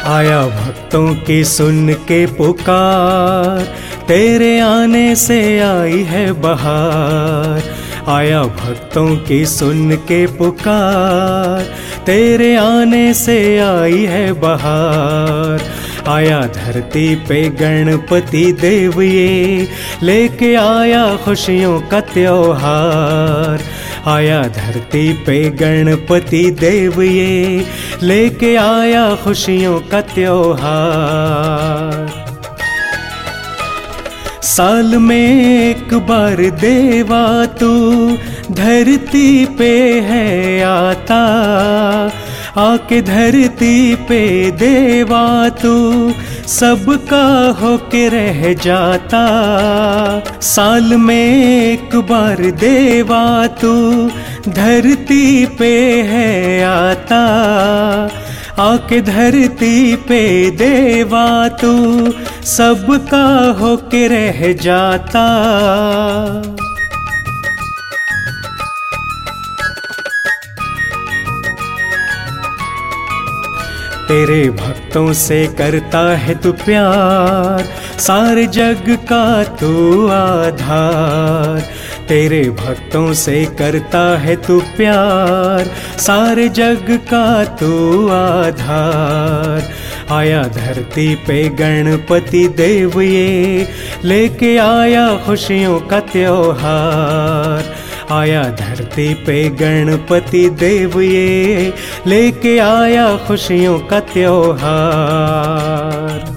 आया भक्तों की सुन के पुकार, तेरे आने से आई है बहार। आया भक्तों की सुन के पुकार, तेरे आने से आई है बहार। आया धरती पे गणपति देव ये, लेके आया खुशियों का त्योहार। आया धरती पे गणपति देव ये, लेके आया खुशियों का त्योहार। साल में एक बार देवा तू धरती पे है आता, आके धरती पे देवा तू सबका होके रह जाता। साल में एक बार देवा तू धरती पे है आता, आके धरती पे देवा तू सबका होके रह जाता। तेरे भक्तों से करता है तू प्यार, सारे जग का तू आधार। तेरे भक्तों से करता है तू प्यार, सारे जग का तू आधार। आया धरती पे गणपति देव ये, लेके आया खुशियों का त्योहार। आया धरती पे गणपति देव ये, लेके आया खुशियों का त्योहार।